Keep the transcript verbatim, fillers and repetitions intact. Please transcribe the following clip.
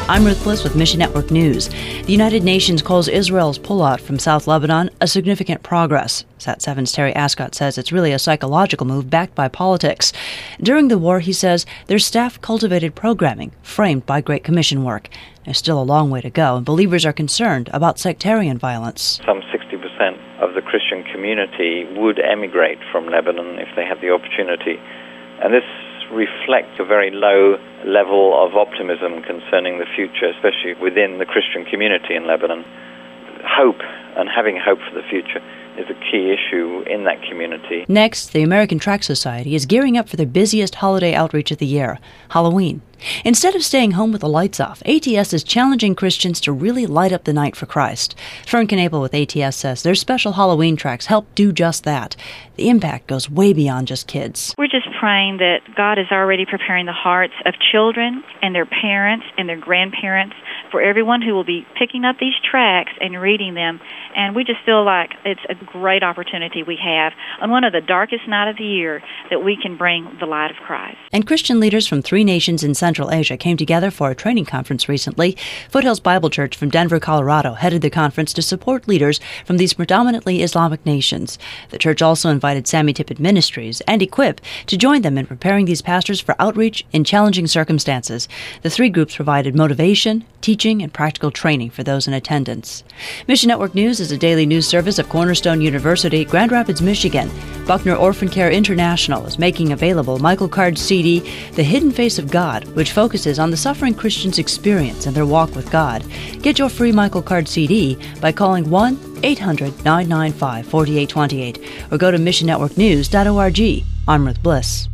I'm Ruth Bliss with Mission Network News. The United Nations calls Israel's pullout from South Lebanon a significant progress. Sat seven's Terry Ascott says it's really a psychological move backed by politics. During the war, he says, their staff cultivated programming framed by Great Commission work. There's still a long way to go, and believers are concerned about sectarian violence. Some sixty percent of the Christian community would emigrate from Lebanon if they had the opportunity. And this reflects a very low level of optimism concerning the future, especially within the Christian community in Lebanon. Hope and having hope for the future is a key issue in that community. Next, the American Tract Society is gearing up for their busiest holiday outreach of the year, Halloween. Instead of staying home with the lights off, A T S is challenging Christians to really light up the night for Christ. Fern Knapel with A T S says their special Halloween tracks help do just that. The impact goes way beyond just kids. We're just praying that God is already preparing the hearts of children and their parents and their grandparents for everyone who will be picking up these tracks and reading them. And we just feel like it's a great opportunity we have on one of the darkest nights of the year that we can bring the light of Christ. And Christian leaders from three nations in Central Asia came together for a training conference recently. Foothills Bible Church from Denver, Colorado, headed the conference to support leaders from these predominantly Islamic nations. The church also invited Sammy Tippett Ministries and Equip to join them in preparing these pastors for outreach in challenging circumstances. The three groups provided motivation, teaching, and practical training for those in attendance. Mission Network News is a daily news service of Cornerstone University, Grand Rapids, Michigan. Buckner Orphan Care International is making available Michael Card's C D, The Hidden Face of God, which focuses on the suffering Christian's experience and their walk with God. Get your free Michael Card C D by calling one eight hundred nine nine five four eight two eight or go to mission network news dot org. I'm Ruth Bliss.